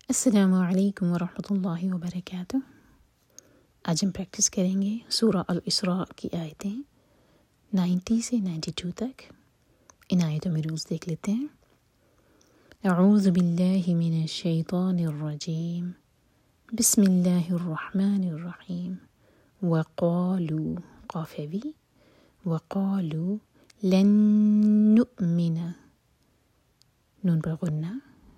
السلام علیکم ورحمۃ اللہ وبرکاتہ۔ آج ہم پریکٹس کریں گے سورہ الاسراء کی آیتیں 90 سے 92 تک۔ ان آیتوں میں روز دیکھ لیتے ہیں۔ اعوذ باللہ من الشیطان الرجیم، بسم اللہ الرحمن الرحیم۔ وقالوا قافوی وقالوا لن نؤمن، نون پر غنہ،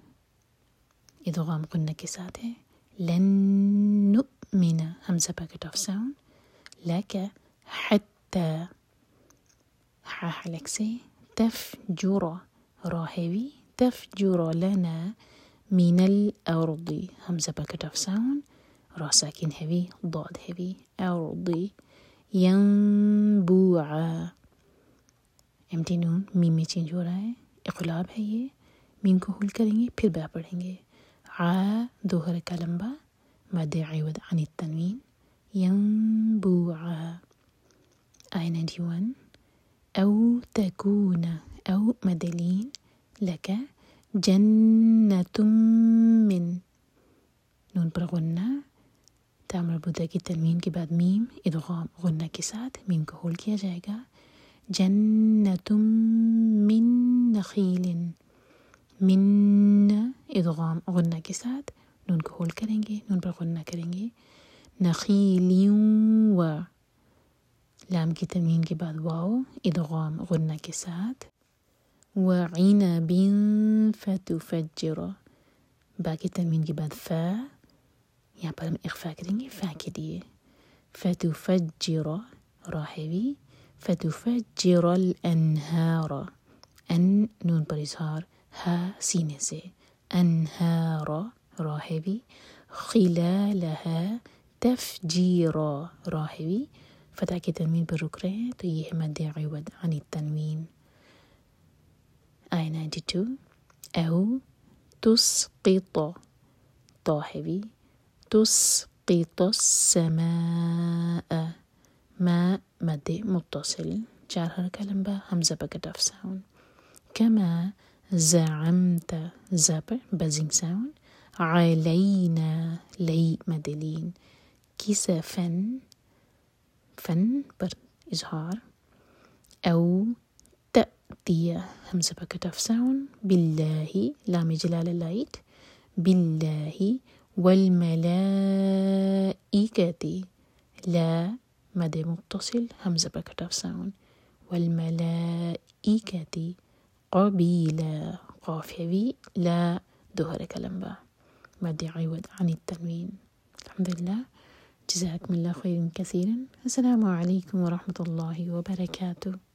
ادغام غنہ کے ساتھ ہے۔ لن نؤمن، حمزہ پر کٹ آف ساؤنڈ، لک حتی، ہا حلق سے، تفجر، را ہیوی، تفجر لنا من الارض، حمزہ پر کٹ آف ساؤنڈ، را ساکن ہیوی، ضاد ہیوی، ارض، ینبوعا، ایمٹی نون میم میں چینج ہو رہا ہے، اقلاب ہے یہ، میم کو ہول کریں گے پھر با پڑھیں گے۔ دو حرکہ لمبا، مد عوض عن التنوین، ينبوعا۔ آیہ 91، او تکون، او مدلین، لک جنت من، نون پر غنہ، تا مربوطہ کی تنوین کے بعد میم، ادغام غنہ کے ساتھ، میم کو ہول کیا جائے گا۔ جنت من نخیل، من ادغام غنہ کے ساتھ، نون کو ہول کریں گے، نون پر غنہ کریں گے۔ نخیل و، لام کی تنوین کے بعد واو، ادغام غنہ کے ساتھ۔ وعنب فتفجر، با کی تنوین کے بعد فا، یہاں پر ہم اخفا کریں گے فا کے لیے۔ فتفجر، را ہیوی، فتفجر الانہار، ان نون پر اظہار، ہا سینے سے، انہار، را ہیوی، خلالہا تفجیرا، را ہیوی، فتح کی تنوین پر رک رہے ہیں تو یہ ہے مد عوض عن التنوین۔ آیہ 92، او تسقط، تا ہیوی، تسقط السماء، ما مد متصل، 4 حرکہ لمبا، حمزہ پر کٹ آف ساؤنڈ۔ کما زعمت، زا پر بزنگ ساؤنڈ، علینا، لئی مدلین، کسفن، فن پر اظہار، او تأتی، حمزہ پر کٹ آف ساؤنڈ، باللہ، لام جلالہ لائٹ، باللہ، والملائکۃ، لا مد متصل، حمزہ پر کٹ آف ساؤنڈ، والملائکۃ قبیلا، قاف ہیوی، لا دو حرکہ لمبا، مد عوض عن التنوین۔ الحمدللہ، جزاکم اللہ خیرا کثیرا۔ السلام علیکم ورحمۃ اللہ وبرکاتہ۔